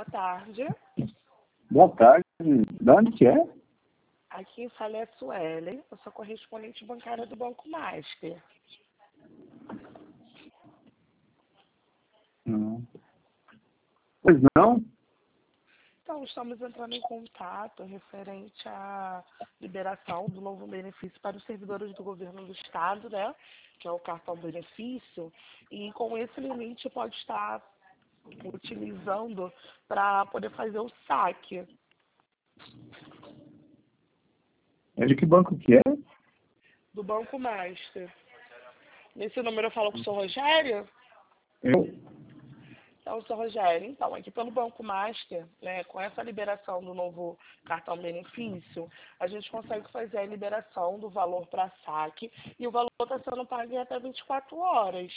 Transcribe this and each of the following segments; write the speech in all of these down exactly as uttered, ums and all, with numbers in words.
Boa tarde. Boa tarde. De onde que é? Aqui em fala é a Suelen, eu sou correspondente bancária do Banco Master. Não. Pois não? Então, estamos entrando em contato referente à liberação do novo benefício para os servidores do governo do Estado, né? Que é o cartão benefício, e com esse limite pode estar utilizando para poder fazer o saque É de que banco que é? do Banco Master. Nesse número eu falo com o senhor Rogério? Eu? Então, senhor Rogério, então, aqui pelo Banco Master, né, com essa liberação do novo cartão benefício, a gente consegue fazer a liberação do valor para saque e o valor está sendo pago em até vinte e quatro horas.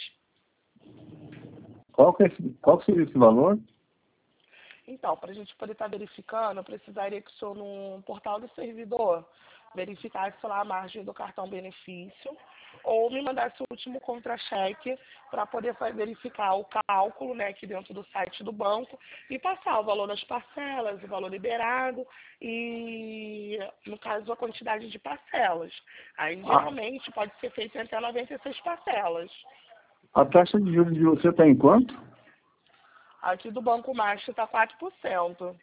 Qual que, é esse, qual que seria esse valor? Então, para a gente poder estar verificando, eu precisaria que o senhor, no portal do servidor, verificasse lá a margem do cartão benefício ou me mandasse o último contra-cheque para poder fa- verificar o cálculo, né, aqui dentro do site do banco e passar o valor das parcelas, o valor liberado e, no caso, a quantidade de parcelas. Aí, Ah, geralmente, pode ser feito em até noventa e seis parcelas. a taxa de juros de você está em quanto? Aqui do Banco Master está quatro por cento.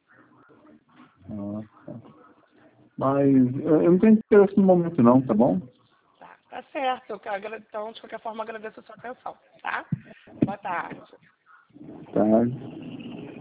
Ah, tá. Mas eu eu não tenho interesse no momento não, tá bom? Tá, tá certo. Eu quero, agra- então, de qualquer forma, agradeço a sua atenção, tá? Boa tarde. Tá.